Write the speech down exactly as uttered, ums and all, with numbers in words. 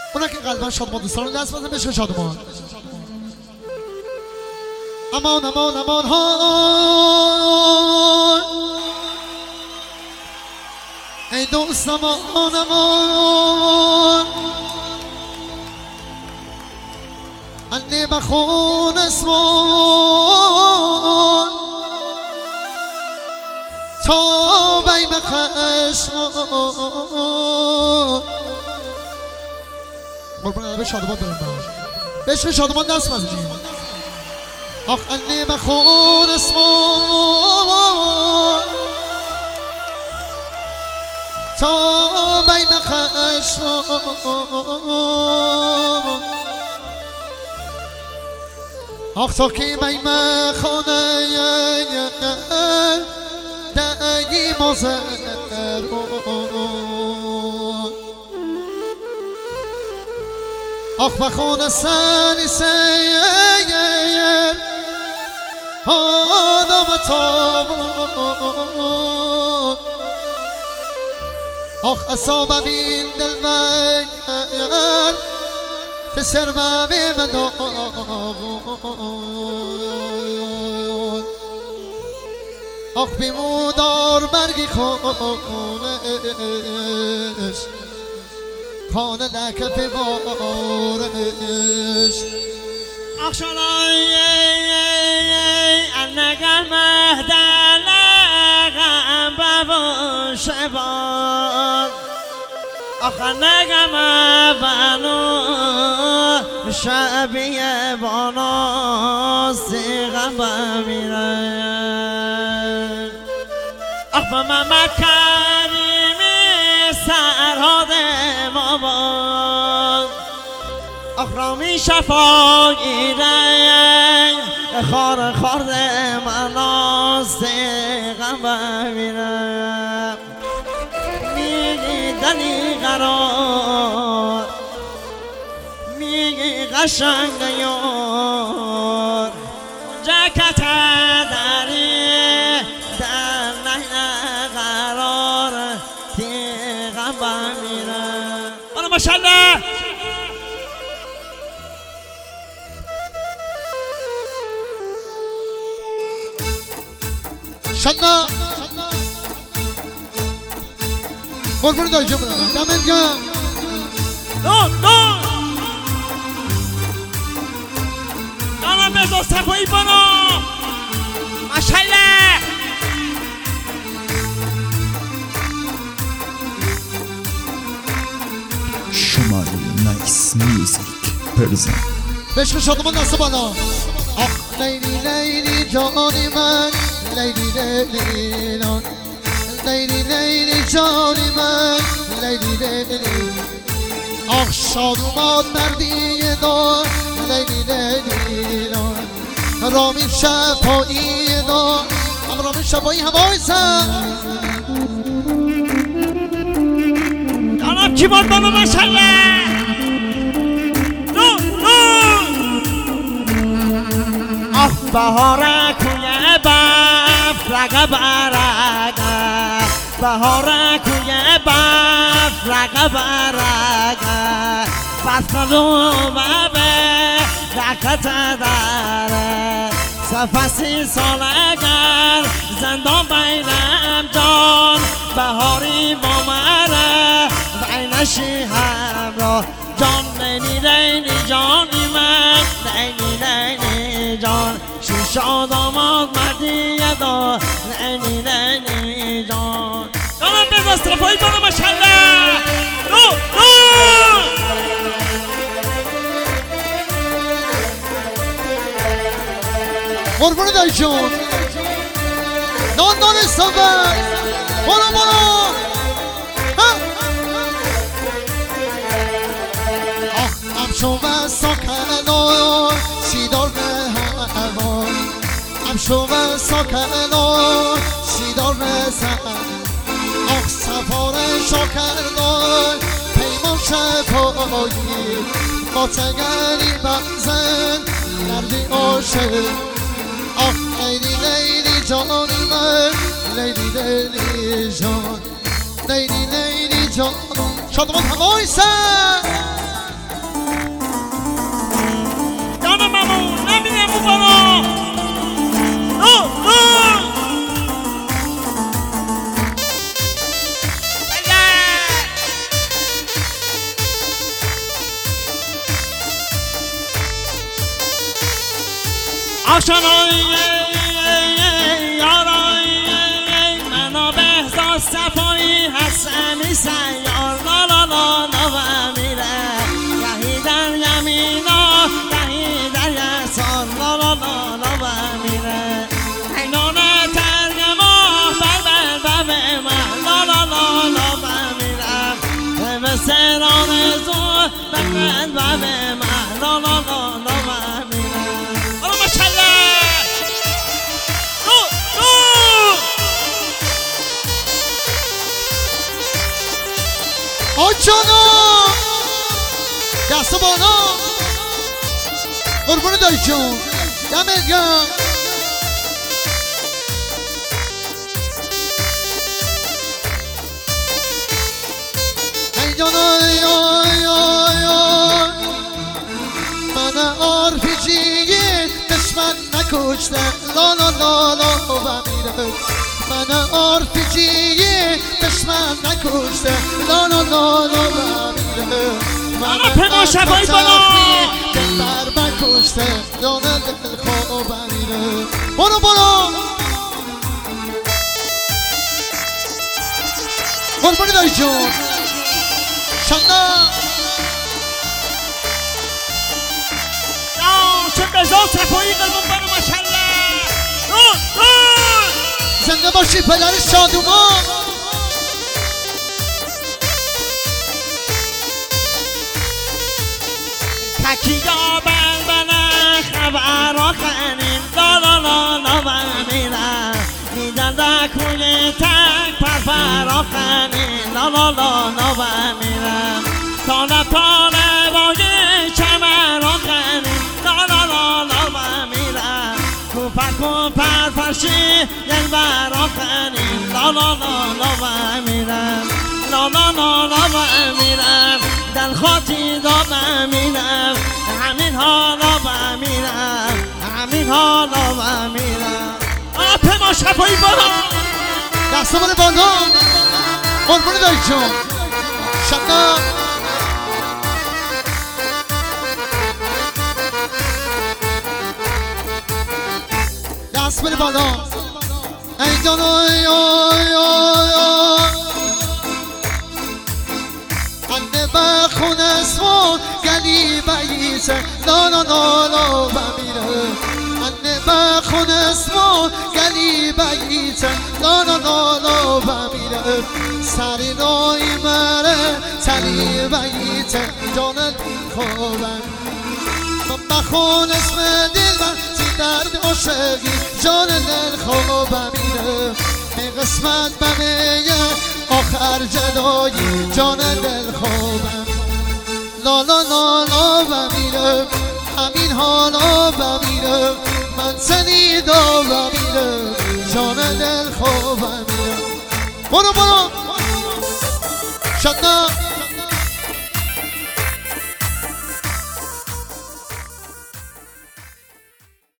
اونا که قلبا شادمان دوستان دست بزن بشه شادمان. امان امان امان ها ای دوست امان امان انی بخون اسمان تا بین خشمان قربان به شادمان بریم بشه شادمان دست بزنیم. آخ انی بخون اسمان تا بین خشمان آخ تا که بین خانه دعی مازر آخ بخون سنی سیر آدم تابون آخ اصابم این دل من تسر بابی مداغون آخ بیمودار برگی خونش خانه لکف بارش آخ شنایی انگم مهدلقم بابا شبان آخ انگم بانو شبیه بانا سیغم بمیرن آخ بممت کریمی سرهاد مابان آخ رامی شفا گیره خار خارد مناسته غم بمیرم میگی دلی قرار میگی قشنگ یار جکت داری در نه قرار تی غم بمیرم. آره ماشاءالله شدنا قربون دای جمعه دمت گرم. نه نه دارم بزا صفایی بانا ماشاءالله شمالی نایس میوزیک پرزن بشم شادمان دست بالا. آخ لیلی لیلی جانی من لیلی لیلی لان لیلی لیلی جانی من لیلی لیلی آخ شاد اومد مردی دار لیلی لیلی لان رامین شفایی دار هم رامین شفایی هوای سر دارم کی باد بابا ماشاءالله. نو نو آخ بهاره کوی بف رگه برگه بهاره کوی بف رگه برگه فصلو مبه رکت داره سفسی سالگر زندان بینم جان بهاری با مره بینشی همراه جان لینی لینی جانی من لینی لینی جان شیشا داماد مردی دا لینی لینی جان دارم بزا صفایی بانا ماشاءالله. نو نو قربون دای جون نان نان سفر برو برو آخ امشو و ساکنان سیدار به هوان امشو و ساکنان سیدار به سن آخ سفار شاکردان پیمان شفایی قاطگری بزن نردی عاشق آخ لیلی لیلی جانی من لیلی لیلی جان لیلی لیلی جان شادمان هوای سر جانای یارای منو بهزاد صفایی حسنی سیار لا لا لا لا و میره گهی در یمینا گهی در یسار لا لا لا لا و میره اینان ترگما بر بر بر من لا لا لا لا و میرم به سران زور بر بر بر من لا لا لا لا و میرم آلا ماشالله رو رو آجانا دست بالا قربون دایی جون دمت گرم ای جانا ای آی آی آی من آرپیجیه دشمن نکشته لا لا لا لا و میره من آرپیجیه دشمن نکشته لا لا لا لا و میره من پناه شبایی بالا دلبر بکشته جان دل خواب میره برو برو قربانی دایی جون شنده چه بزاد صفایی قلبون برو ماشالله رو رو زنده باشی پدر شادومان تکیا بل بله خبر آخرین لا لا لا لا و میرم میدن دکوی تک پر پر آخرین لا لا لا لا و میرم تانه تانه بای کمر آخرین لا لا لا لا و میرم کوپر کوپر فرشی یل بر آخرین لا لا لا لا و میرم لا لا لا لا و میرم دل خاطی دادم میرم همین حالا و میرم همین حالا و میرم آپه ما شبایی بالا دست بالا بالا قربون دایی جون شنده دست بالا بالا ای جان ای آی آی آی انده بخون اسمون گلی بیسه لا لا لا لا و میره انده بخون اسمون گلی بیسه لا لا لا لا و میره سری نای مره سری بیسه جان خوبم من بخون اسم دل من سی درد عشقی جان دل خوبم میره می قسمت بمیه آخر جدایی جان دل خوبم لا لا لا لا و میره همین حالا و میره من سنیدا و میره جان دل خوبم میره برو برو شدنا